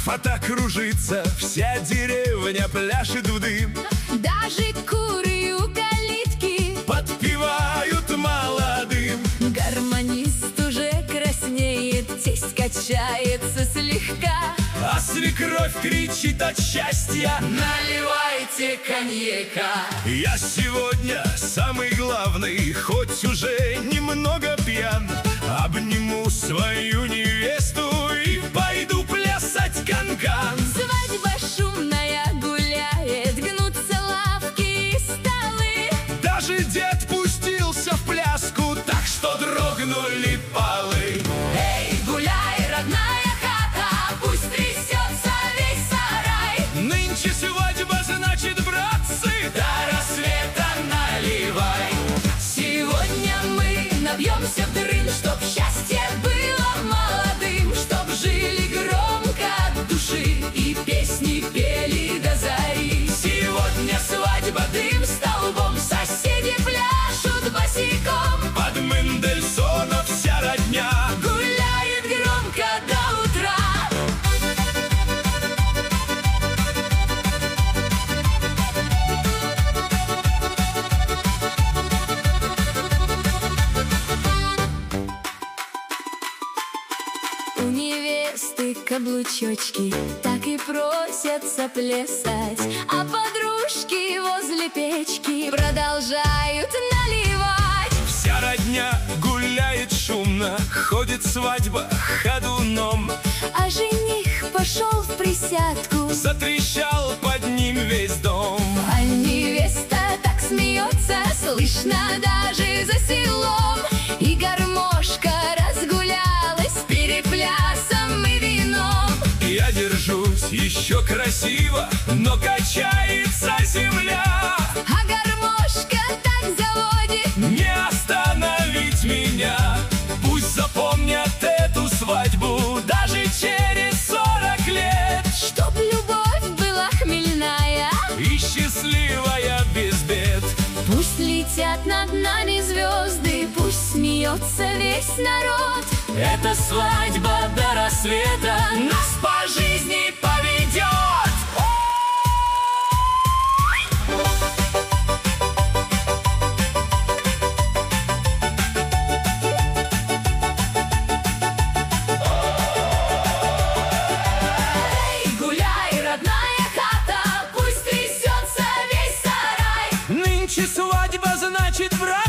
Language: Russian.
фата кружится, вся деревня пляшет в дым. Даже куры у калитки подпевают молодым. Гармонист уже краснеет, тесть качается слегка, а свекровь кричит от счастья: наливайте коньяка. Я сегодня самый главный, хоть уже немного пьян. Обниму свою невесту и пойду плясать канкан. Свадьба шумная гуляет, гнутся лавки и столы. Даже дед пустился в пляску, так что дрогнули полы. Эй, гуляй, родная хата, пусть трясется весь сарай. Нынче свадьба, значит, братцы, до рассвета наливай. Сегодня мы набьемся в дрынь, чтоб счастье было молодым, чтоб жили громко от души и песни пели до зари. Сегодня свадьба дым столбом, соседи пляшут босиком. под Мендельсона вся родня Гуляет громко до утра. У невесты каблучочки так и просятся плясать, а подружки возле печки продолжают наливать. вся родня гуляет шумно, ходит свадьба ходуном. А жених пошел в присядку, Затрещал под ним весь дом. а невеста так смеется, слышно даже за селом. И гармошка разгулялась переплясом и вином. Я держусь еще красиво, но качается земля. А гармошка так заводит, Не остановить меня. Пусть запомнят эту свадьбу даже через 40 лет. чтоб любовь была хмельная. И счастливая без бед. Пусть летят над нами звезды, пусть смеется весь народ. Эта свадьба до рассвета Нас по жизни поведет. Эй, гуляй, родная хата, пусть трясется весь сарай. Нынче свадьба, значит, брат.